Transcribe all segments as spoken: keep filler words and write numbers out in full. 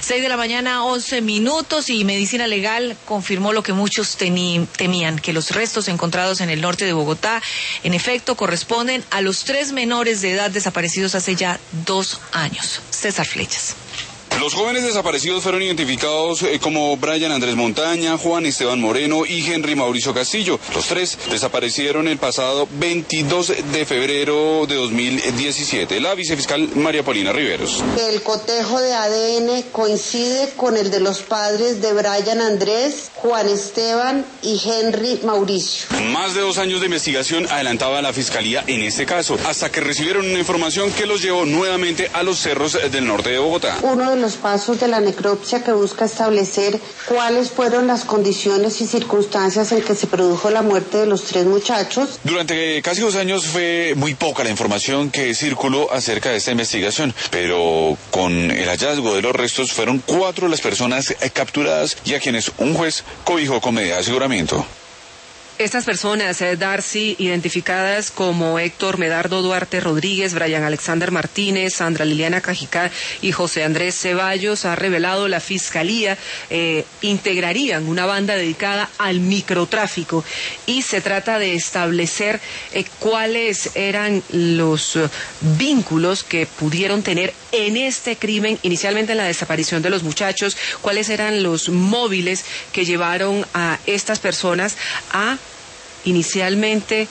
seis de la mañana, once minutos, y Medicina Legal confirmó lo que muchos tení, temían, que los restos encontrados en el norte de Bogotá, en efecto, corresponden a los tres menores de edad desaparecidos hace ya dos años. César Flechas. Los jóvenes desaparecidos fueron identificados eh, como Brian Andrés Montaña, Juan Esteban Moreno y Henry Mauricio Castillo. Los tres desaparecieron el pasado veintidós de febrero de dos mil diecisiete. La vicefiscal María Paulina Riveros. El cotejo de A D N coincide con el de los padres de Brian Andrés, Juan Esteban y Henry Mauricio. Más de dos años de investigación adelantaba la fiscalía en este caso, hasta que recibieron una información que los llevó nuevamente a los cerros del norte de Bogotá. Uno de los pasos de la necropsia que busca establecer cuáles fueron las condiciones y circunstancias en que se produjo la muerte de los tres muchachos. Durante casi dos años fue muy poca la información que circuló acerca de esta investigación, pero con el hallazgo de los restos fueron cuatro las personas capturadas y a quienes un juez cobijó con medida de aseguramiento. Estas personas, eh, Darcy, identificadas como Héctor Medardo Duarte Rodríguez, Brian Alexander Martínez, Sandra Liliana Cajicá y José Andrés Ceballos, ha revelado la Fiscalía, eh, integrarían una banda dedicada al microtráfico, y se trata de establecer eh, cuáles eran los uh, vínculos que pudieron tener en este crimen, inicialmente en la desaparición de los muchachos, cuáles eran los móviles que llevaron a estas personas a inicialmente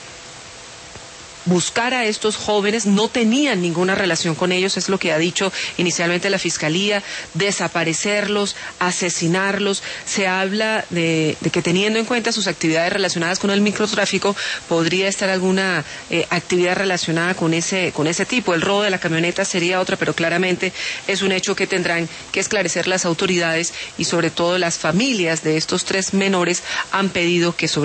buscar a estos jóvenes. No tenían ninguna relación con ellos, es lo que ha dicho inicialmente la Fiscalía, desaparecerlos, asesinarlos. Se habla de, de que, teniendo en cuenta sus actividades relacionadas con el microtráfico, podría estar alguna eh, actividad relacionada con ese, con ese tipo. El robo de la camioneta sería otra, pero claramente es un hecho que tendrán que esclarecer las autoridades, y sobre todo las familias de estos tres menores han pedido que sobre